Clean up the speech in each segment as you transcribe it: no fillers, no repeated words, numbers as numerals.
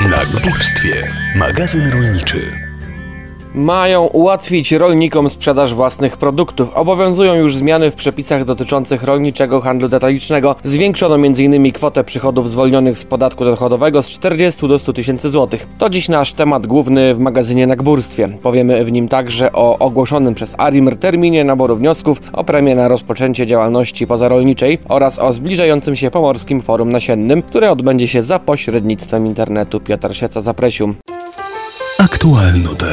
Na Górstwie. Magazyn rolniczy. Mają ułatwić rolnikom sprzedaż własnych produktów. Obowiązują już zmiany w przepisach dotyczących rolniczego handlu detalicznego. Zwiększono m.in. kwotę przychodów zwolnionych z podatku dochodowego z 40 do 100 tysięcy złotych. To dziś nasz temat główny w magazynie Na Górstwie. Powiemy w nim także o ogłoszonym przez ARiMR terminie naboru wniosków o premię na rozpoczęcie działalności pozarolniczej oraz o zbliżającym się Pomorskim Forum Nasiennym, które odbędzie się za pośrednictwem internetu. Piotr Sieca, zaprosił. Aktualnote.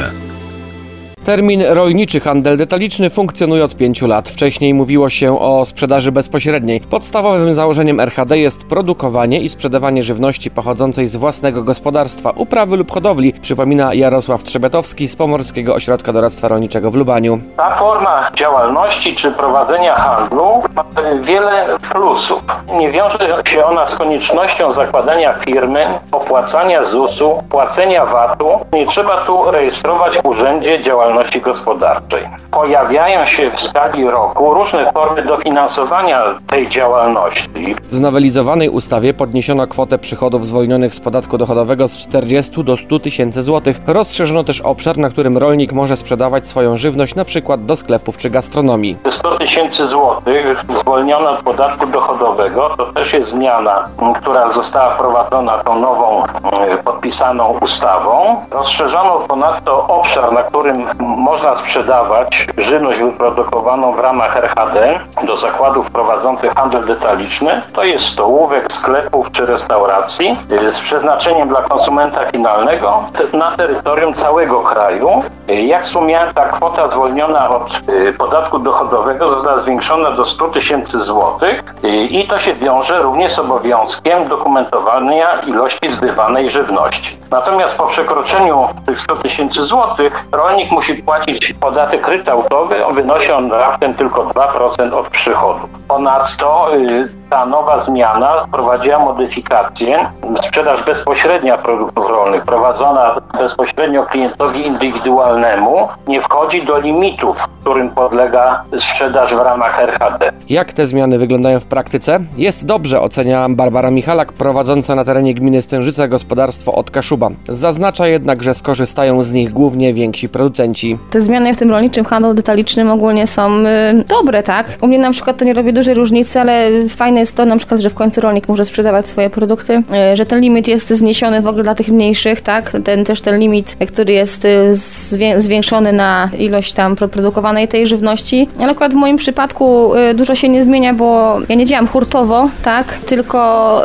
Termin rolniczy handel detaliczny funkcjonuje od 5 lat. Wcześniej mówiło się o sprzedaży bezpośredniej. Podstawowym założeniem RHD jest produkowanie i sprzedawanie żywności pochodzącej z własnego gospodarstwa, uprawy lub hodowli, przypomina Jarosław Trzebiatowski z Pomorskiego Ośrodka Doradztwa Rolniczego w Lubaniu. Ta forma działalności czy prowadzenia handlu ma wiele plusów. Nie wiąże się ona z koniecznością zakładania firmy, opłacania ZUS-u, płacenia VAT-u. Nie trzeba tu rejestrować w urzędzie działalności gospodarczej. Pojawiają się w skali roku różne formy dofinansowania tej działalności. W znowelizowanej ustawie podniesiono kwotę przychodów zwolnionych z podatku dochodowego z 40 do 100 tysięcy złotych. Rozszerzono też obszar, na którym rolnik może sprzedawać swoją żywność, np. do sklepów czy gastronomii. 100 tysięcy złotych zwolniono od podatku dochodowego. To też jest zmiana, która została wprowadzona tą nową, podpisaną ustawą. Rozszerzono ponadto obszar, na którym można sprzedawać żywność wyprodukowaną w ramach RHD do zakładów prowadzących handel detaliczny. To jest stołówek, sklepów czy restauracji z przeznaczeniem dla konsumenta finalnego na terytorium całego kraju. Jak wspomniałem, ta kwota zwolniona od podatku dochodowego została zwiększona do 100 tysięcy złotych i to się wiąże również z obowiązkiem dokumentowania ilości zbywanej żywności. Natomiast po przekroczeniu tych 100 tysięcy złotych rolnik musi płacić podatek ryczałtowy, wynosi on raptem tylko 2% od przychodu. Ponadto ta nowa zmiana wprowadziła modyfikację. Sprzedaż bezpośrednia produktów rolnych, prowadzona bezpośrednio klientowi indywidualnemu, nie wchodzi do limitów, którym podlega sprzedaż w ramach RHD. Jak te zmiany wyglądają w praktyce? Jest dobrze, ocenia Barbara Michalak, prowadząca na terenie gminy Stężyce gospodarstwo od Kaszuba. Zaznacza jednak, że skorzystają z nich głównie więksi producenci. Te zmiany w tym rolniczym handlu detalicznym ogólnie są dobre, tak? U mnie na przykład to nie robi dużej różnicy, ale fajne jest to na przykład, że w końcu rolnik może sprzedawać swoje produkty, że ten limit jest zniesiony w ogóle dla tych mniejszych, tak? Ten limit, który jest zwiększony na ilość tam produkowanej tej żywności. Ale akurat w moim przypadku dużo się nie zmienia, bo ja nie działam hurtowo, tak? Tylko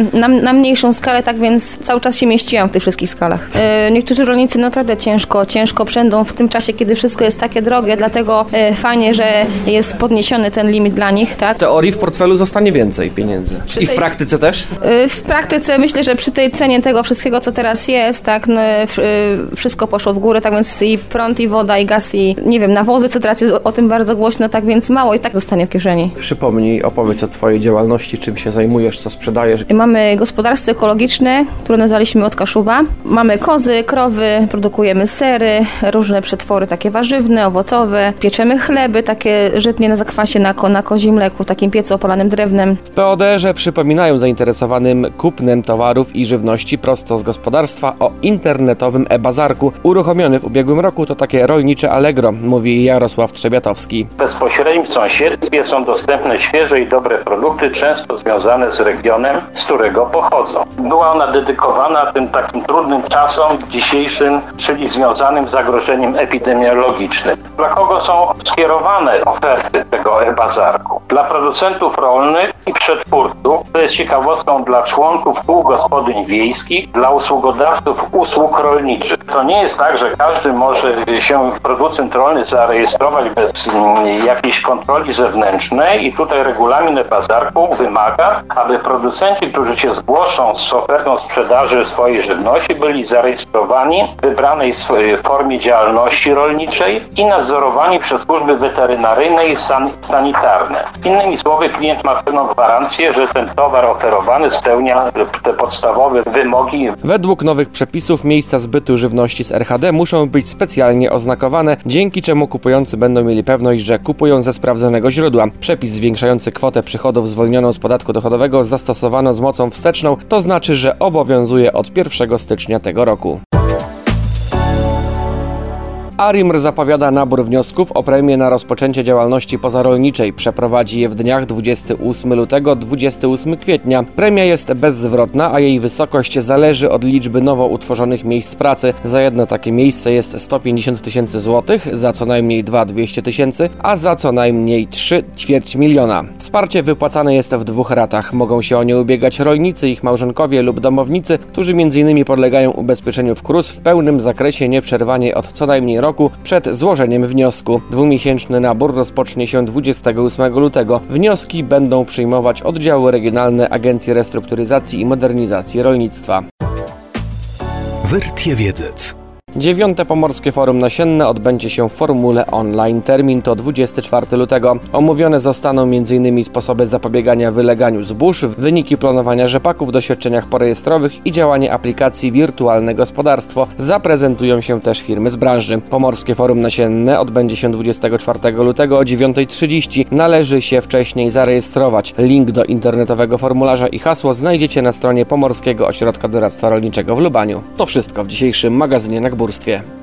na mniejszą skalę, tak więc cały czas się mieściłam w tych wszystkich skalach. Niektórzy rolnicy naprawdę ciężko przędą w tym czasie, kiedy wszystko jest takie drogie, dlatego fajnie, że jest podniesiony ten limit dla nich, tak? W teorii w portfelu zostanie więcej pieniędzy. I w praktyce też? W praktyce myślę, że przy tej cenie tego wszystkiego, co teraz jest, tak, wszystko poszło w górę, tak więc i prąd, i woda, i gaz, i nie wiem, nawozy, co teraz jest o tym bardzo głośno, tak więc mało i tak zostanie w kieszeni. Przypomnij, opowiedz o twojej działalności, czym się zajmujesz, co sprzedajesz. Mamy gospodarstwo ekologiczne, które nazwaliśmy od Kaszuba. Mamy kozy, krowy, produkujemy sery, różne przetwory takie warzywne, owocowe, pieczemy chleby, takie żytnie na zakwasie, na kozim mleku, takim piecu opalanym drewnem. W PODR-ze przypominają zainteresowanym kupnem towarów i żywności prosto z gospodarstwa o internetowym e-bazarku. Uruchomiony w ubiegłym roku to takie rolnicze Allegro, mówi Jarosław Trzebiatowski. W bezpośrednim sąsiedztwie są dostępne świeże i dobre produkty, często związane z regionem, z którego pochodzą. Była ona dedykowana tym takim trudnym czasom dzisiejszym, czyli związanym z zagrożeniem epidemiologicznym. Dla kogo są skierowane oferty tego e-bazarku? Dla producentów rolnych i przetwórców. To jest ciekawostką dla członków kół gospodyń wiejskich, dla usługodawców usług rolniczych. To nie jest tak, że każdy może się producent rolny zarejestrować bez jakiejś kontroli zewnętrznej i tutaj regulamin e-bazarku wymaga, aby producenci, którzy się zgłoszą z ofertą sprzedaży swojej żywności, byli zarejestrowani zarejestrowani w wybranej formie działalności rolniczej i nadzorowani przez służby weterynaryjne i sanitarne. Innymi słowy, klient ma pewną gwarancję, że ten towar oferowany spełnia te podstawowe wymogi. Według nowych przepisów miejsca zbytu żywności z RHD muszą być specjalnie oznakowane, dzięki czemu kupujący będą mieli pewność, że kupują ze sprawdzonego źródła. Przepis zwiększający kwotę przychodów zwolnioną z podatku dochodowego zastosowano z mocą wsteczną, to znaczy, że obowiązuje od 1 stycznia tego roku. ARiMR zapowiada nabór wniosków o premię na rozpoczęcie działalności pozarolniczej. Przeprowadzi je w dniach 28 lutego, 28 kwietnia. Premia jest bezzwrotna, a jej wysokość zależy od liczby nowo utworzonych miejsc pracy. Za jedno takie miejsce jest 150 000 złotych, za co najmniej 200 000, a za co najmniej 3 250 000. Wsparcie wypłacane jest w 2 ratach. Mogą się o nie ubiegać rolnicy, ich małżonkowie lub domownicy, którzy m.in. podlegają ubezpieczeniu w KRUS w pełnym zakresie nieprzerwanie od co najmniej roku przed złożeniem wniosku. 2-miesięczny nabór rozpocznie się 28 lutego. Wnioski będą przyjmować oddziały regionalne Agencji Restrukturyzacji i Modernizacji Rolnictwa. Wertiewiedzec. 9. Pomorskie Forum Nasienne odbędzie się w formule online. Termin to 24 lutego. Omówione zostaną m.in. sposoby zapobiegania wyleganiu zbóż, wyniki planowania rzepaku w doświadczeniach porejestrowych i działanie aplikacji Wirtualne Gospodarstwo. Zaprezentują się też firmy z branży. Pomorskie Forum Nasienne odbędzie się 24 lutego o 9:30. Należy się wcześniej zarejestrować. Link do internetowego formularza i hasło znajdziecie na stronie Pomorskiego Ośrodka Doradztwa Rolniczego w Lubaniu. To wszystko w dzisiejszym magazynie na Górstwie.